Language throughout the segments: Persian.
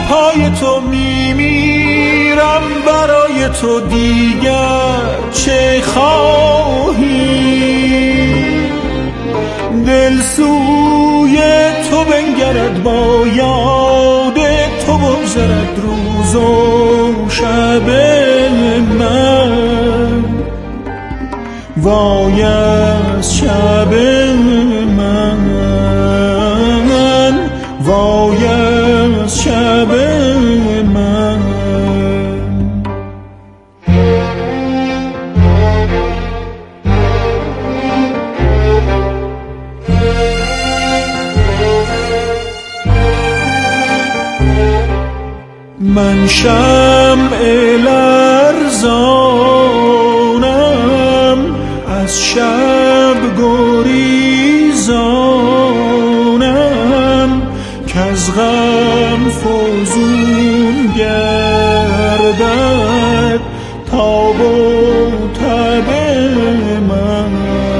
پای تو میمیرم، برای تو دیگر چه خواهی؟ دل سوی تو بنگرد، با یاد تو بگذرد روز و شب من. وای از شب من، وای از شب من. من شمع لرزانم، از شب گریزانم، که از غم فزون گردد تاب و تب من.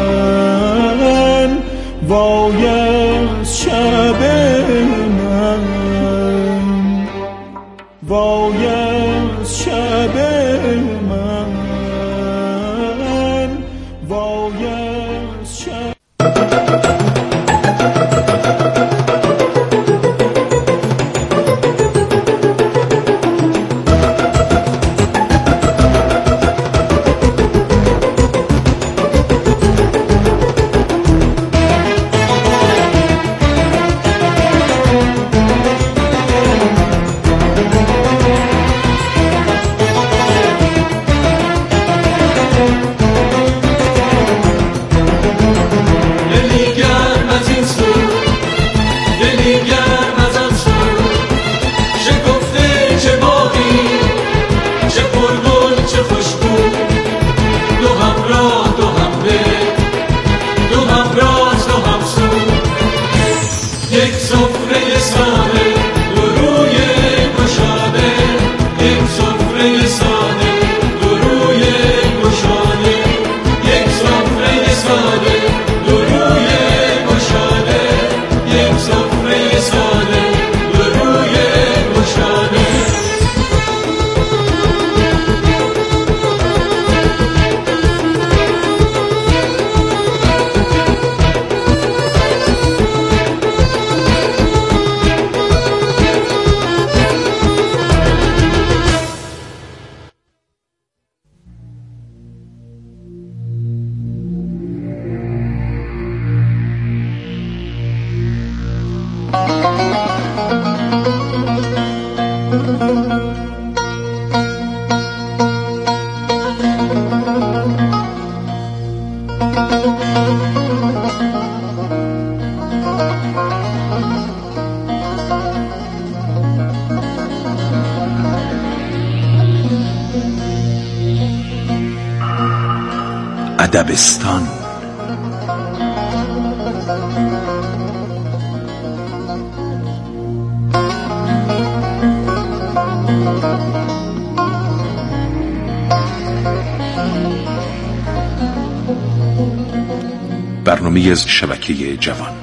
وای از شب من، وای از شب من، وای از شب. ادبستان. برنامه از شبکه جوان.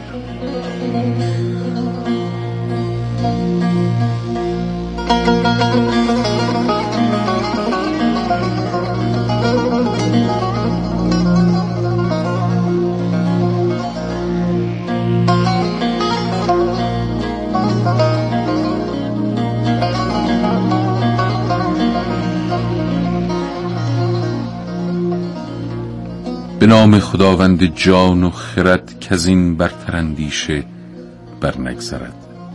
به نام خداوند جان و خرد که از این برتر اندیشه بر نگذرد.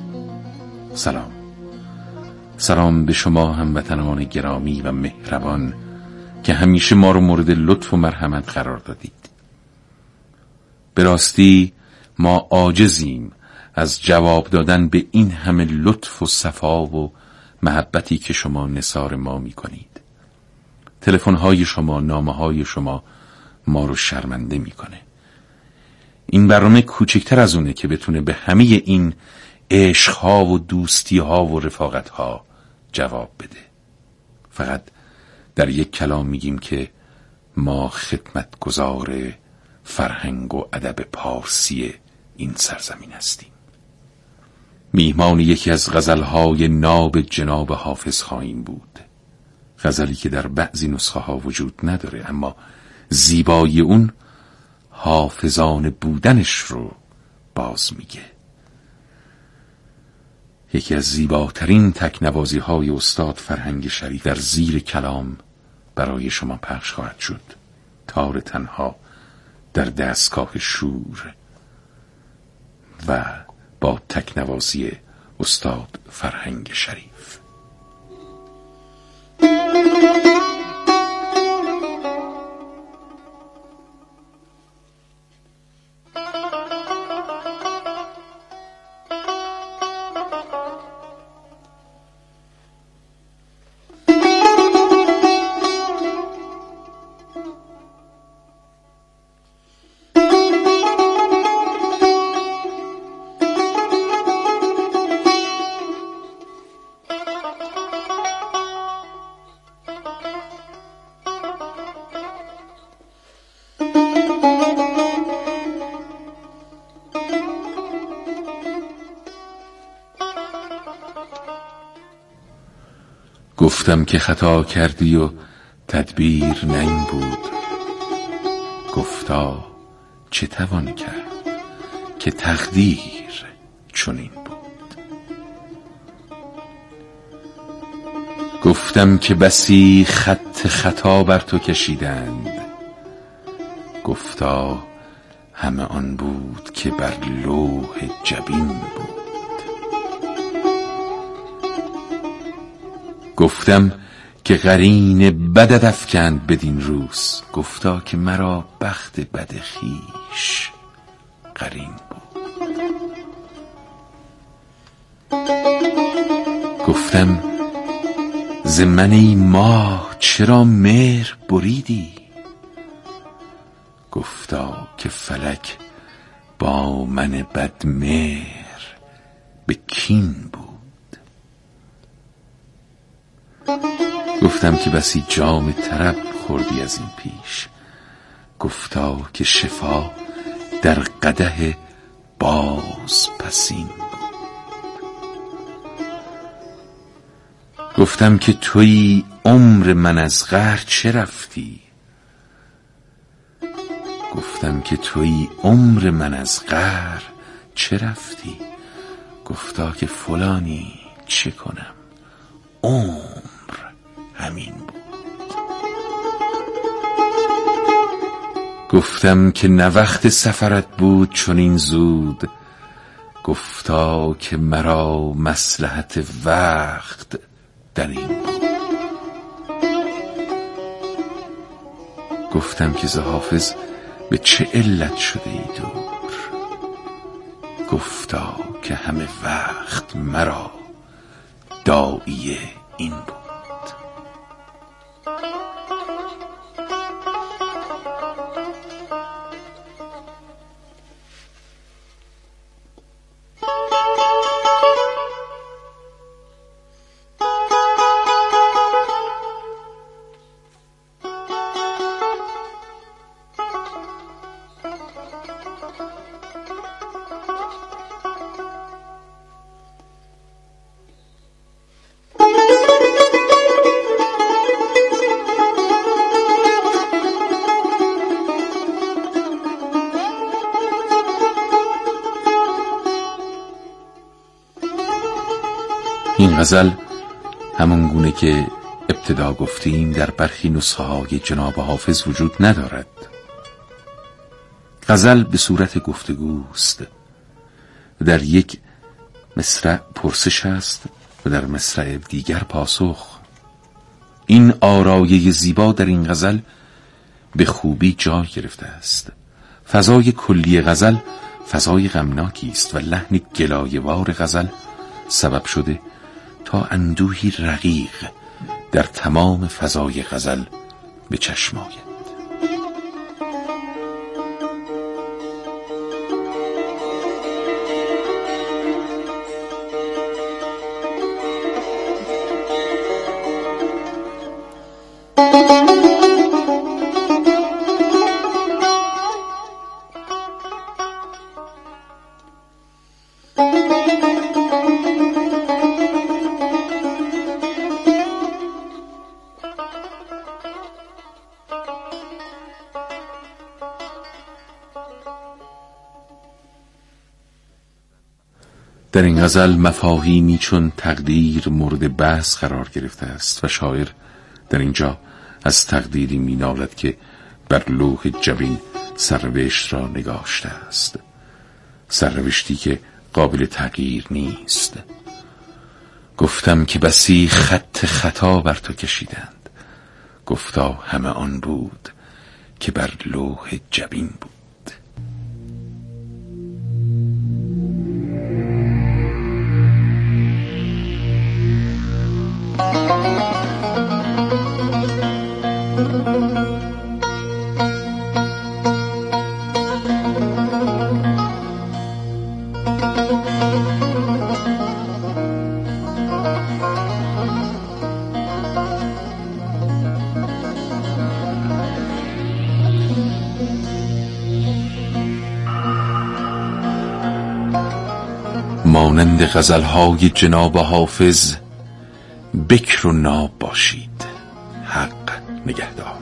سلام به شما هموطنان گرامی و مهربان که همیشه ما رو مورد لطف و مرحمت قرار دادید. به راستی ما عاجزیم از جواب دادن به این همه لطف و صفا و محبتی که شما نثار ما می کنید. تلفن‌های شما، نامه‌های شما ما رو شرمنده میکنه. این برنامه کوچکتر از اونه که بتونه به همه این عشقها و دوستیها و رفاقتها جواب بده. فقط در یک کلام میگیم که ما خدمتگزار فرهنگ و ادب پارسی این سرزمین هستیم. میهمان یکی از غزلهای ناب جناب حافظ خواهیم بود. غزلی که در بعضی نسخه ها وجود نداره، اما زیبایی اون حافظانه بودنش رو باز میگه. یکی از زیباترین تکنوازی های استاد فرهنگ شریف در زیر کلام برای شما پخش خواهد شد. تار تنها در دستگاه شور و با تکنوازی استاد فرهنگ شریف. گفتم که خطا کردی و تدبیر نه این بود، گفتا چه توان کرد که تقدیر چنین بود. گفتم که بسی خط خطا بر تو کشیدند، گفتا همه آن بود که بر لوح جبین بود. گفتم که قرین بدت افکند بدین روز، گفتا که مرا بخت بد خویش قرین بود. گفتم ز من ای ماه چرا مهر بریدی، گفتا که فلک با من بد مهر به کین بود. گفتم که بسی جام طرب خوردی از این پیش، گفتا که شفا در قدح باز پسین بود. گفتم که تویی عمر من از قهر چه رفتی، گفتم که تویی عمر من از قهر چه رفتی، گفتا که فلانی چه کنم عمر همین بود. گفتم که نه وقت سفرت بود چنین زود، گفتا که مرا مصلحت وقت در این بود. گفتم که ز حافظ به چه علت شده ای دور، گفتا که همه وقت مرا داعی این بود. این غزل همون گونه که ابتدا گفتیم در برخی نسخه های جناب حافظ وجود ندارد. غزل به صورت گفتگوست، در یک مصرع پرسش است و در مصرع دیگر پاسخ. این آرایه زیبا در این غزل به خوبی جای گرفته است. فضای کلی غزل فضای غمناکی است و لحن گلایه‌وار غزل سبب شده تا اندوهی رقیق در تمام فضای غزل به چشم آید. در این غزل مفاهیمی چون تقدیر مورد بحث قرار گرفته است و شاعر در اینجا از تقدیری مینالد که بر لوح جبین سرنوشت را نگاشته است، سرنوشتی که قابل تغییر نیست. گفتم که بسی خط خطا بر تو کشیدند، گفتا همه آن بود که بر لوح جبین بود. مانند غزلهای جناب حافظ بکر و ناب باشید، حق نگهدار.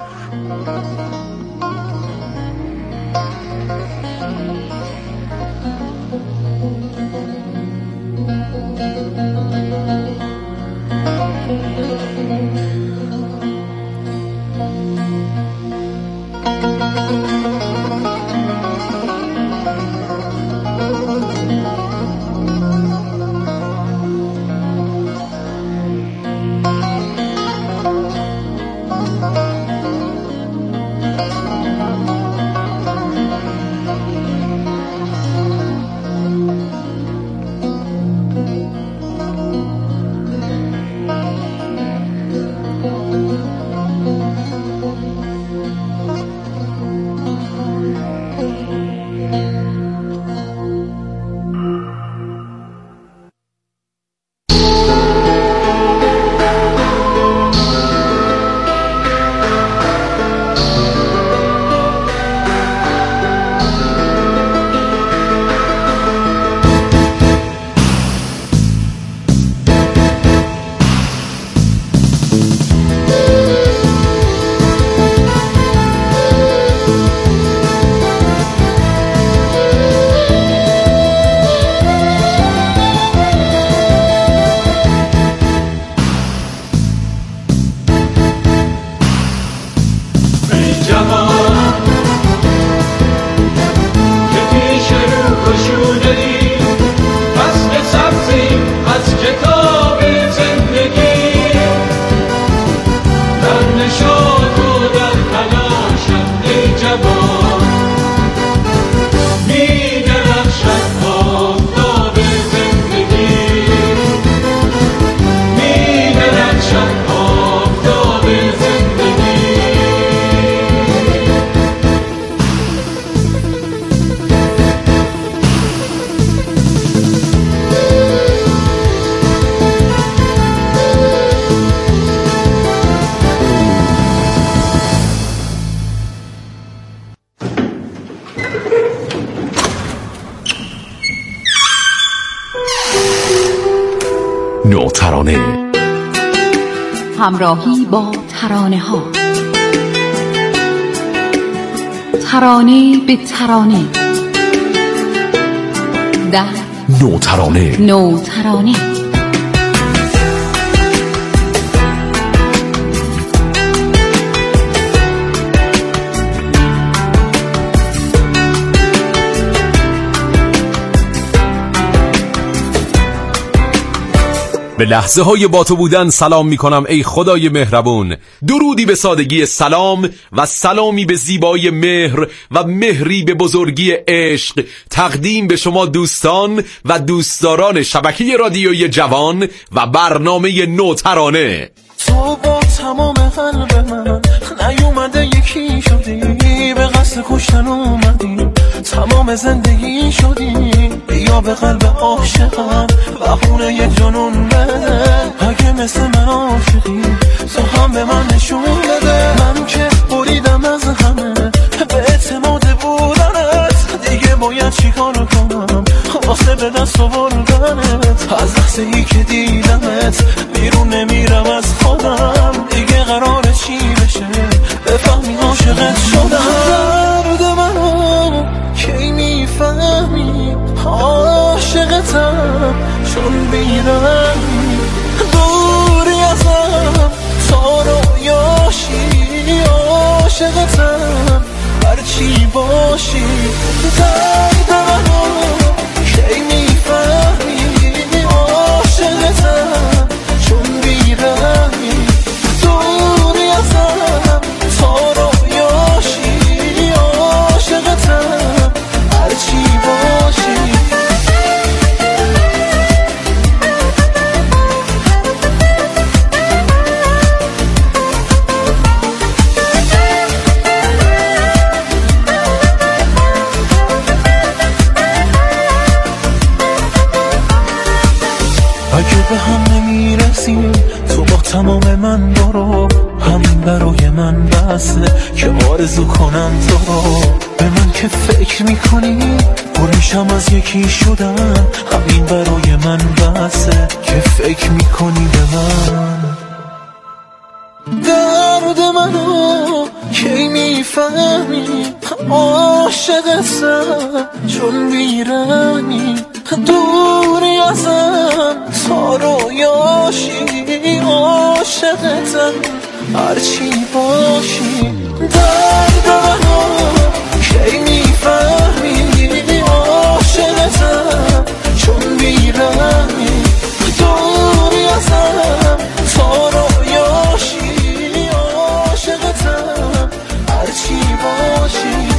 نوترانه، همراهی با ترانه ها، ترانه به ترانه، در نوترانه. به لحظه های با تو بودن سلام می کنم ای خدای مهربون. درودی به سادگی سلام و سلامی به زیبایی مهر و مهری به بزرگی عشق تقدیم به شما دوستان و دوستداران شبکه رادیوی جوان و برنامه نوترانه. تو با تمام قلب من نیومده یکی شدی، به قصد کشتن اومدی، تمام زندگی شدی، یا به قلب عاشقم بهونه یه جنون بده. اگه مثل من عاشقی تو هم به من نشون بده. من که بریدم از همه به اعتماد بودنت، دیگه باید چیکار کنم واسه به دست آوردنت. از لحظه ای که دیدمت بیرون نمیرم از خودم، دیگه قراره چی بشه بفهمی عاشقت شدم. درد منو کی میفهمی عاشقتم، هم نمیرسیم، تو با تمام من برو، همین برای من بسه که آرزو کنم تو رو. به من که فکر میکنی پرشم از یکی شدن، همین برای من بسه که فکر میکنی به من. درد منو کی میفهمی، عاشقتم چون بیرمی، دوری ازم تا رویاشی، عاشقتم هرچی باشی. درد منو کی میفهمی، عاشقتم چون بیرمی، دوری ازم تا رویاشی، عاشقتم هرچی باشی.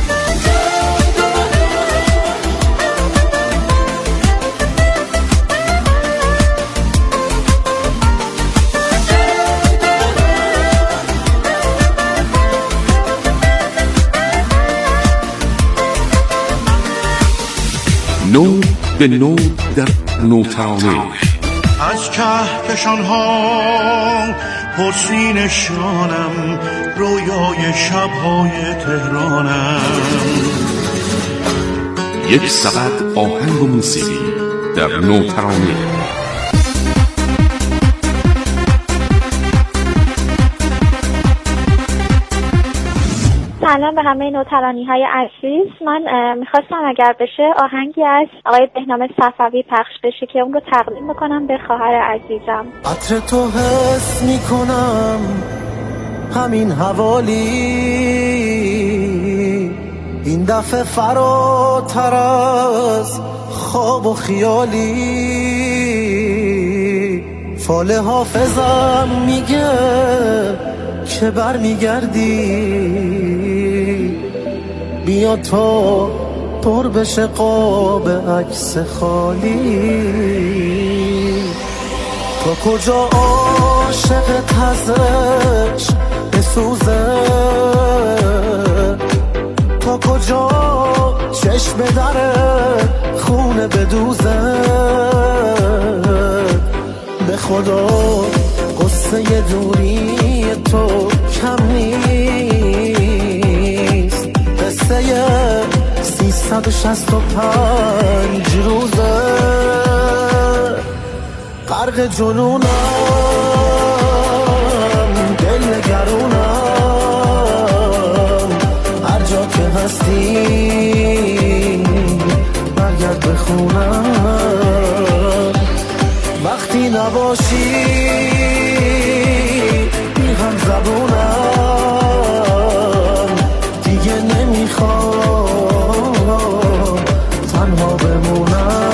نو به نو در نوترانه. از کهکشان ها پرسی نشانم، رویای شبهای تهرانم. یک سبد آهنگ و موسیقی در نوترانه. سلام به همه نوترانی‌های عزیز. من میخواستم اگر بشه آهنگی از آقای بهنام صفوی پخش بشه که اون رو تقدیم بکنم به خواهر عزیزم. عطر تو حس میکنم همین حوالی، این دفعه فراتر از خواب و خیالی. فال حافظم میگه که بر میگردی، بیا تا پر بشه قاب عکس خالی. تا کجا عاشقت ازش بسوزه، تا کجا چشم دره خونه بدوزه. به خدا قصه دوری تو کم نیست، قصه 365 روزه. غرق جنونم، دل نگرونم، هر جا که هستی برگرد به خونم. وقتی نباشی بی هم زبونم، دیگه نمیخوام تنها بمونم.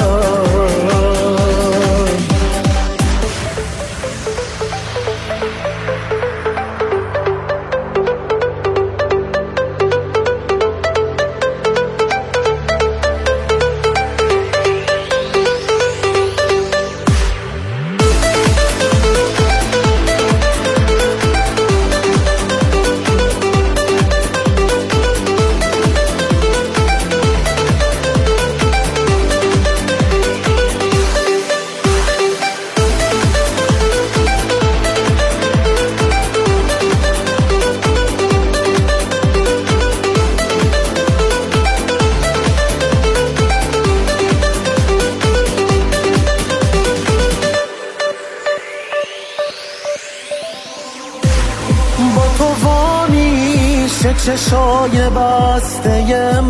چشای بسته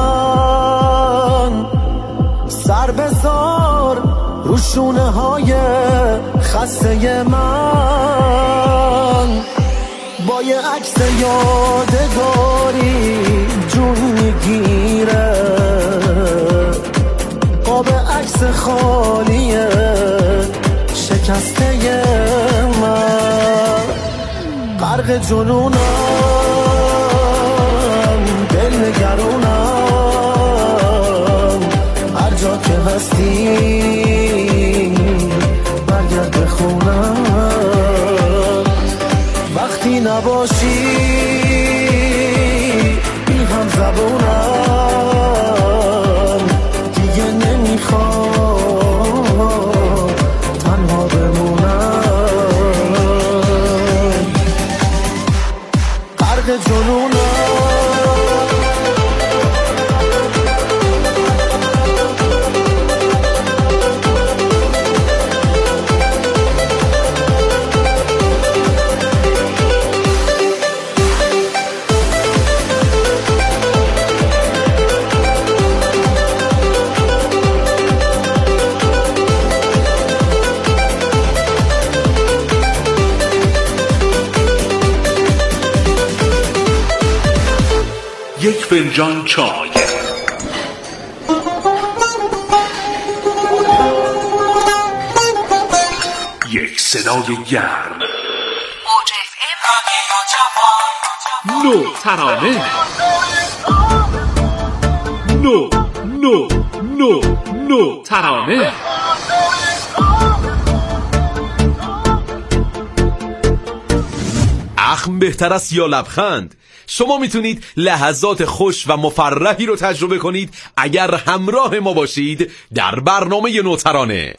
من، سر بذار رو شونه های خسته من. با یه عکس یادگاری جون میگیره، قاب عکس خالیه شکسته من. غرق جنونم، نگرونم، هر جا که هستی برگرد به خونم. وقتی نباشی بی هم زبونم، دیگه نمیخوام تنها بمونم. وقت جنونم. یک فنجان چای، یک صدای گرم، نو ترانه، نو ترانه. اخم بهتر است یا لبخند؟ شما میتونید لحظات خوش و مفرحی رو تجربه کنید اگر همراه ما باشید در برنامه نوترانه.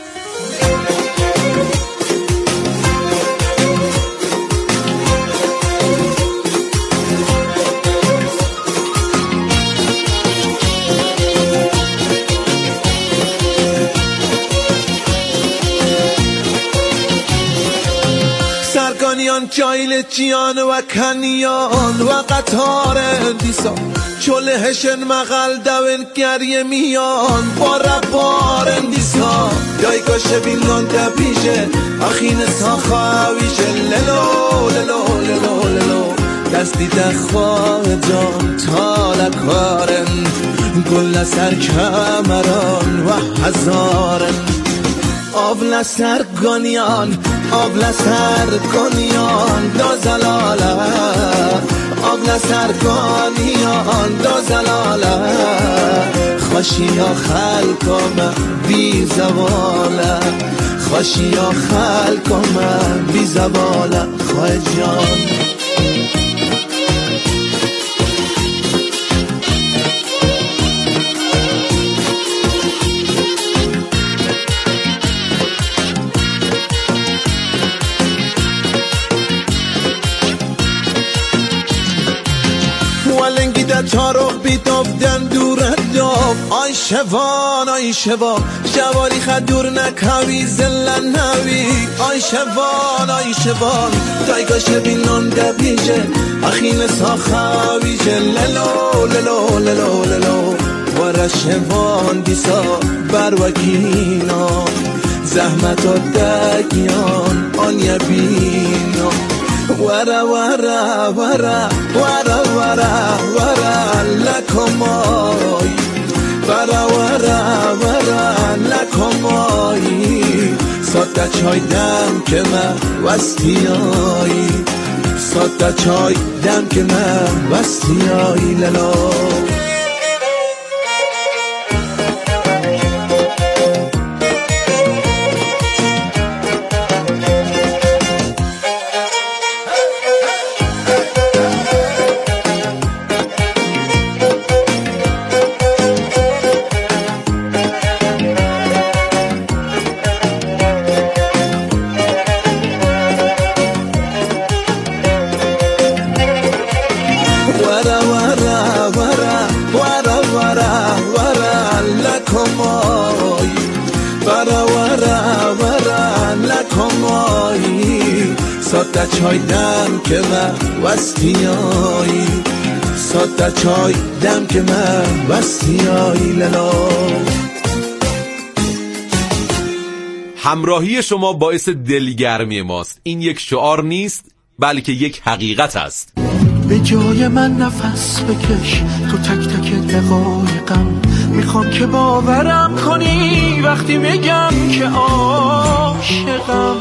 سرگانیان جایلچیان و کنیان و قطار دیسا چلهشن مغل دوین گریه میان با ربار دیسا دایگاش بینان دبیشه اخین ساخاویشه للو للو للو للو دستی دخواه جان تالکارن گل سر کمران و هزارن آبل سرگانیان آبل سرگانیان دو زلاله آبل سرگانیان دو زلاله خوشیا خلقم بی زواله خوشیا خلقم بی زواله خواه جان تاروخ بیتافتن دورت داب آی شوان آی شوان شوالی خدور نکاوی زلن نوی آی شوان آی شوان تایگاش بینان دبیجه اخین ساخاویجه للو للو للو للو ورا شوان دیسا بروکینا زحمت و دگیان آن یبینا ورا ورا ورا ورا ورا ورا لکمای ورا ورا ورا لکمای ساده چای دم که من وستیایی ساده چای دم که من وستیایی للا ساده چای دم که من وستیایی ساده چای دم که من وستیایی للا همراهی شما باعث دلگرمی ماست. این یک شعار نیست بلکه یک حقیقت است. به جای من نفس بکش تو تک تک دقایقم میخوام که باورم کنی وقتی میگم که عاشقم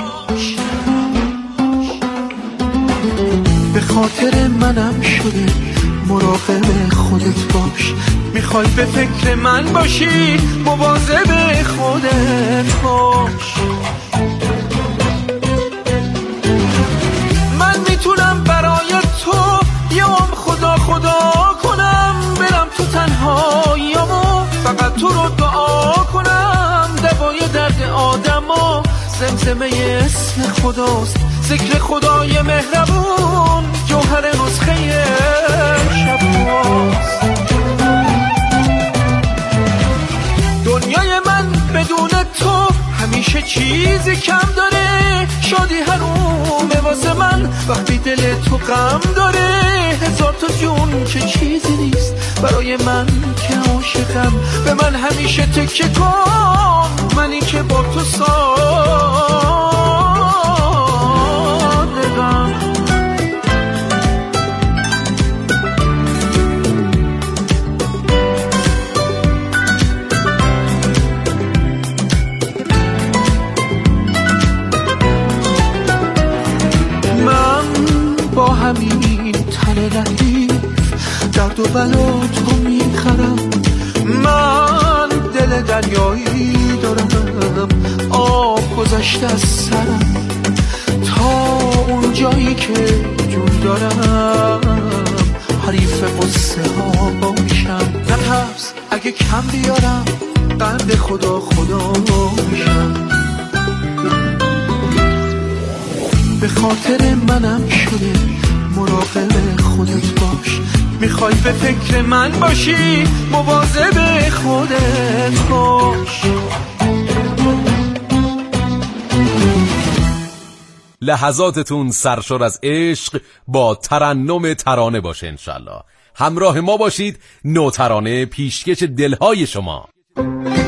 به خاطر منم شده مراقب خودت باش میخوای به فکر من باشی مواظب خودت باش من میتونم برای تو یه خدا کنم برم تو تنهاییامو فقط تو رو دعا کنم دوای درد آدم و زمزمه اسم خداست ذکر خدای مهربون جوهر نسخه شباست. دنیای من بدون تو همیشه چیزی کم داره، شادی حرومه واسه من وقتی دل تو غم داره. هزار تا جون که چیزی نیست برای من که عاشقم، به من همیشه تکیه کن، منی که با تو صادقم. با همین تن لطیف درد و بلا تو میخرم. من دل دریایی دارم، آب گذشته از سرم تا اون جایی که جون دارم. حریف قصه ها باشم، نترس اگه کم بیارم، قند خدا میشم. به خاطر منم شده مراقب خودت باش، میخوای به فکر من باشی مواظب خودت باش. لحظاتتون سرشار از عشق با ترنم ترانه باشه انشالله. همراه ما باشید، نوترانه پیشکش دلهای شما.